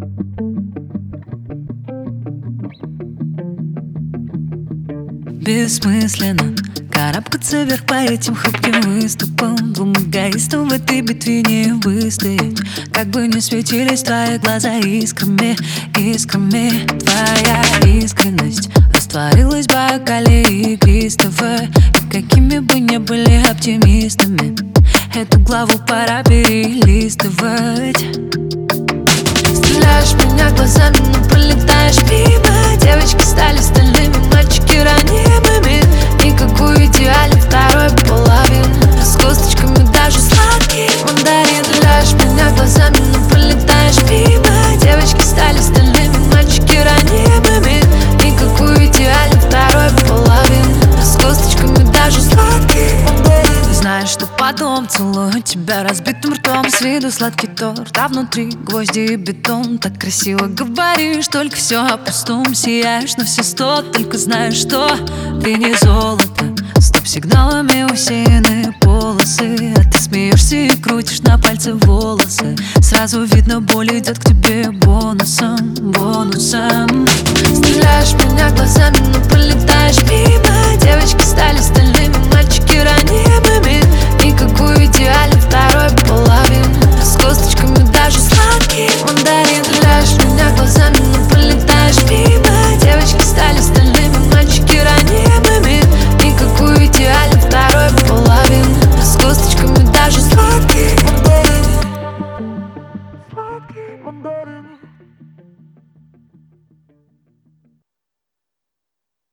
Бессмысленно карабкаться вверх по этим хрупким выступам. Двум эгоистам в этой битве не выстоять. Как бы ни светились твои глаза искрами, искрами. Твоя искренность растворилась в бокале игристого. И какими бы ни были оптимистами, эту главу пора перелистывать. Стреляешь в меня глазами, но пролетаешь мимо. Девочки стали стальными, мальчики ранимыми. Никакой идеальной второй половины, с косточками даже сладкий мандарин. Стреляешь в меня глазами, но пролетаешь мимо. Девочки стали стальными, мальчики ранимыми. Никакой идеальной второй половины, с косточками даже сладкий мандарин. Знаешь, что потом целую тебя разбитым ртом. С виду сладкий торт, а внутри гвозди и бетон. Так красиво говоришь, только все о пустом. Сияешь на все 100, только знаешь, что ты не золото. Стоп-сигналами усеяны полосы, а ты смеешься и крутишь на пальце волосы. Сразу видно, боль идет к тебе бонусом, бонусом. Стреляешь в меня глазами, но пролетаешь мимо. Девочки стали стальными, мальчики ранимыми.